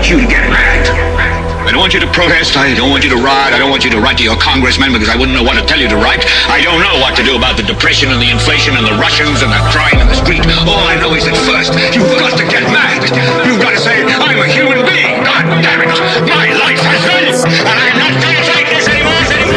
want you to get mad. I don't want you to protest. I don't want you to riot. I don't want you to write to your congressman because I wouldn't know what to tell you to write. I don't know what to do about the depression and the inflation and the Russians and the crying in the street. All I know is that first, you've got to get mad. You've got to say, I'm a human being. God damn it. My life has value. And I'm not going to take this anymore.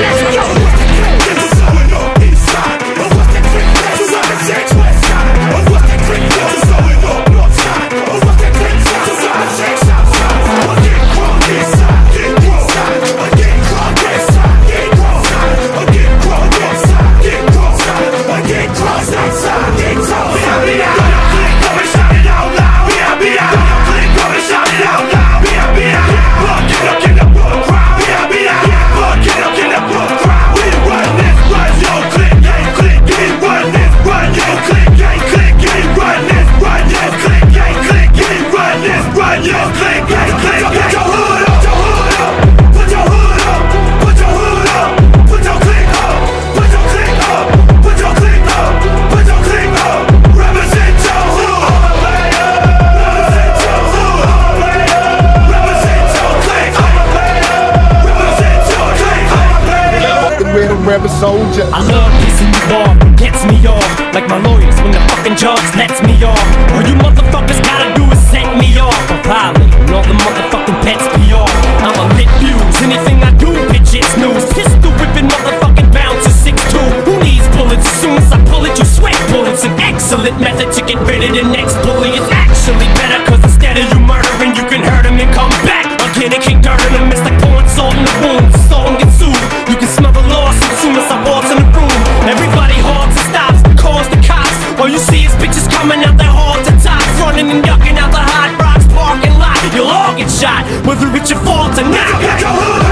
Soldier. I love kissing you off, gets me off like my lawyers when the fucking judge lets me off. All you motherfuckers gotta do is set me off. I'm violent and all the motherfucking pets be off. I'm a lit fuse, anything I do, bitch, it's news. Pistol whipping motherfucking bouncer 6'2". Who needs bullets? As soon as I pull it, you sweat bullets. An excellent method to get rid of the next bully. It's actually better, cause instead of you murdering, you can hurt him and come back again and kick dirt in him. It's like pouring salt in the wound. The song gets sued. You can smell the loss as soon as I walk in the room. Everybody halts and stops, calls the cops. All you see is bitches coming out their halls and tops, running and ducking out the Hot Rocks parking lot. You'll all get shot, whether it's your fault or not.